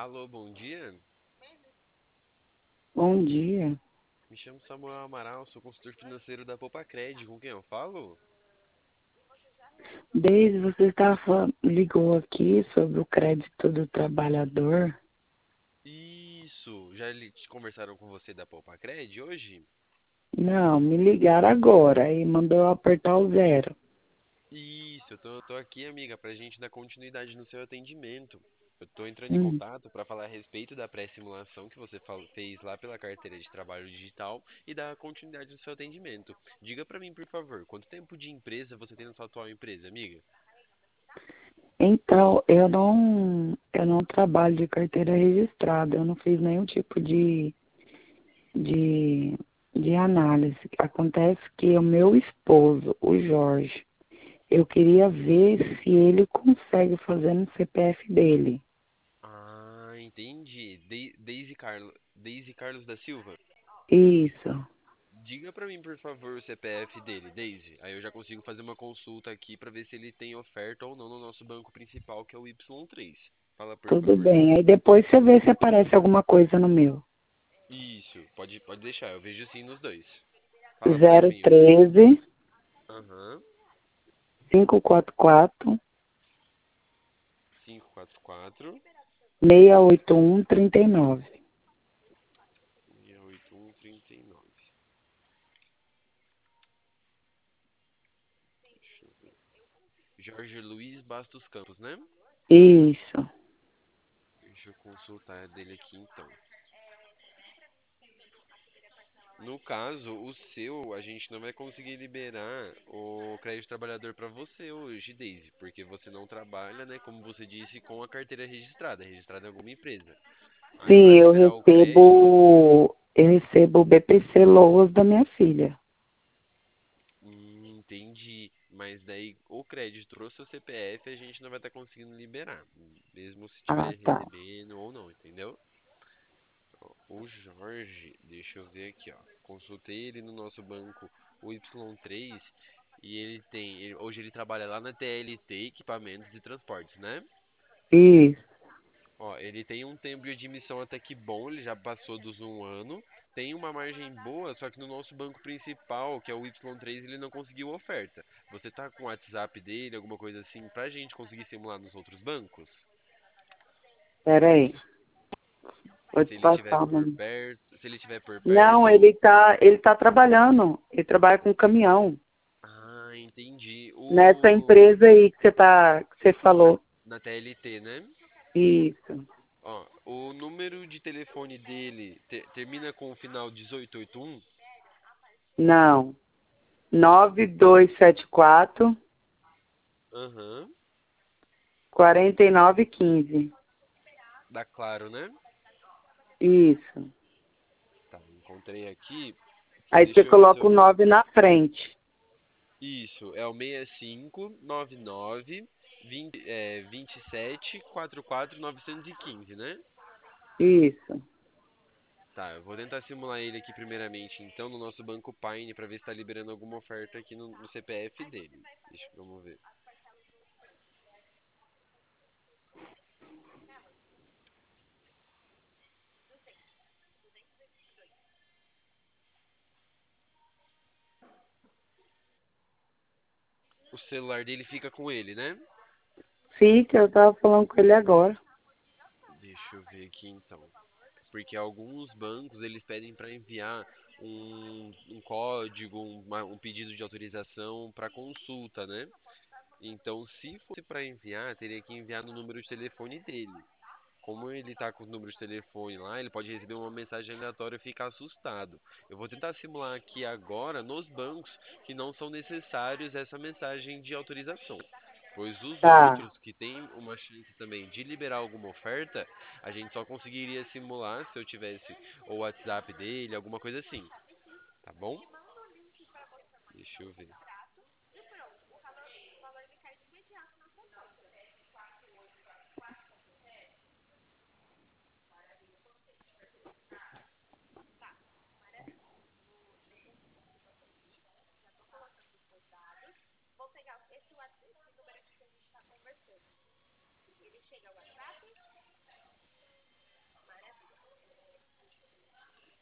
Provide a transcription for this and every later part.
Alô, bom dia. Bom dia. Me chamo Samuel Amaral, sou consultor financeiro da Popacred. Com quem eu falo? Desde você ligou aqui sobre o crédito do trabalhador. Isso, já conversaram com você da Popacred hoje? Não, me ligaram agora e mandou eu apertar o zero. Isso, eu tô aqui, amiga, pra gente dar continuidade no seu atendimento. Eu tô entrando em Hum. contato para falar a respeito da pré-simulação que você fez lá pela carteira de trabalho digital e dar continuidade no seu atendimento. Diga pra mim, por favor, quanto tempo de empresa você tem na sua atual empresa, amiga? Então, eu não trabalho de carteira registrada, eu não fiz nenhum tipo de, de análise. Acontece que o meu esposo, o Jorge, eu queria ver se ele consegue fazer no CPF dele. Ah, entendi. Daisy Carlos da Silva? Isso, Diga pra mim, por favor, o CPF dele, Daisy. Aí eu já consigo fazer uma consulta aqui pra ver se ele tem oferta ou não no nosso banco principal, que é o Y3. Fala, por tudo favor. bem. Aí depois você vê se aparece alguma coisa no meu. Isso, pode deixar, eu vejo sim nos dois. Fala mais Zero bem o dele. treze Aham. 544 544 681 39. 68139. Deixa eu ver. Jorge Luiz Bastos Campos, né? Isso. Deixa eu consultar a dele aqui então. No caso, o seu, a gente não vai conseguir liberar o crédito trabalhador para você hoje, Daisy, porque você não trabalha, né, como você disse, com a carteira registrada em alguma empresa. Aí Sim, para eu liberar o crédito, recebo o BPC Loas da minha filha. entendi, mas daí o crédito trouxe o CPF, a gente não vai estar conseguindo liberar, mesmo se Ah, estiver tá. recebendo ou não, entendeu? Ó, o Jorge, deixa eu ver aqui, ó. Consultei ele no nosso banco, o Y3, e hoje ele trabalha lá na TLT, Equipamentos e Transportes, né? Isso. Ó, ele tem um tempo de admissão até que bom, ele já passou dos um ano. Tem uma margem boa, só que no nosso banco principal, que é o Y3, ele não conseguiu oferta. Você tá com o WhatsApp dele, alguma coisa assim, pra gente conseguir simular nos outros bancos? Pera aí. Vou Se te ele tiver passar o por nome. perto, se ele tiver por Não, perto, ele tá trabalhando. Ele trabalha com caminhão. ah, entendi. Nessa empresa aí que você Na, falou. na TLT, né? Isso. Ó, o número de telefone dele termina com o final 1881. Não. 9274 Aham. 4915. Dá claro, né? Isso. Tá, encontrei aqui. Aí você Deixa eu ver se coloca o eu. 9 na frente. Isso, é o 6599 27 44 915, né? Isso. Tá, eu vou tentar simular ele aqui primeiramente, então, no nosso banco Pine, pra ver se tá liberando alguma oferta aqui no CPF dele. Vamos ver. O celular dele fica com ele, né? Fica, eu tava falando com ele agora. Deixa eu ver aqui então. Porque alguns bancos eles pedem para enviar um código, um pedido de autorização para consulta, né? Então, se fosse para enviar, teria que enviar no número de telefone dele. Como ele tá com o número de telefone lá, ele pode receber uma mensagem aleatória e ficar assustado. Eu vou tentar simular aqui agora nos bancos que não são necessários essa mensagem de autorização. Pois os Tá. outros que têm uma chance também de liberar alguma oferta, a gente só conseguiria simular se eu tivesse o WhatsApp dele, alguma coisa assim, tá bom? Deixa eu ver.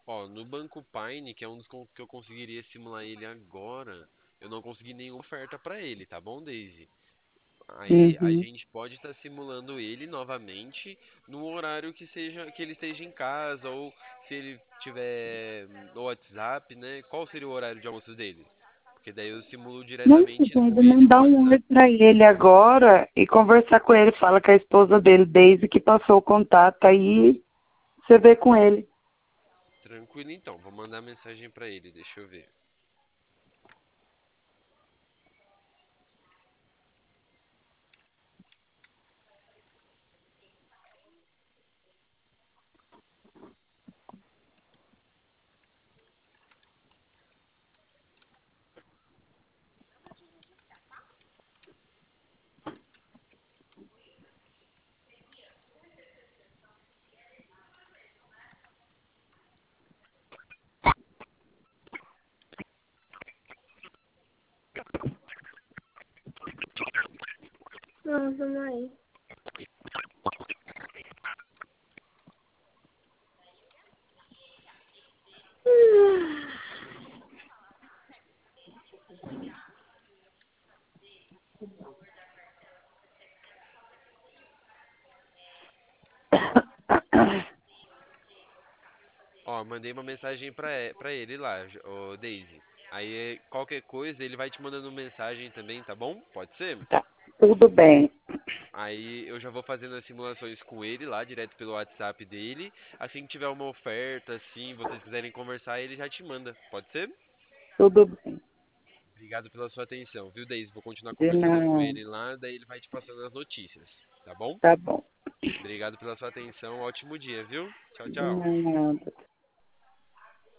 Ó, no Banco Pine, que é um dos que eu conseguiria simular ele agora, eu não consegui nenhuma oferta pra ele, tá bom, Daisy? Aí a Uhum. gente pode estar simulando ele novamente no horário que seja que ele esteja em casa ou se ele tiver no WhatsApp, né? Qual seria o horário de almoço dele? Porque daí eu simulo Não, você diretamente pode com ele no mandar um oi WhatsApp. para ele agora e conversar com ele. Fala que a esposa dele, desde que passou o contato, aí você vê com ele. Tranquilo então, vou mandar mensagem pra ele, deixa eu ver. Nossa, mãe. Ó, mandei uma mensagem pra ele lá, ô Daisy. Aí qualquer coisa ele vai te mandando mensagem também, tá bom? Pode ser? Tá, tudo bem. Aí eu já vou fazendo as simulações com ele lá, direto pelo WhatsApp dele. Assim que tiver uma oferta, assim, vocês quiserem conversar, ele já te manda. Pode ser? Tudo bem. Obrigado pela sua atenção, viu, Daisy? Vou continuar De conversando com nada. ele lá, daí ele vai te passando as notícias, tá bom? Tá bom. Obrigado pela sua atenção, ótimo dia, viu? Tchau, De tchau. nada.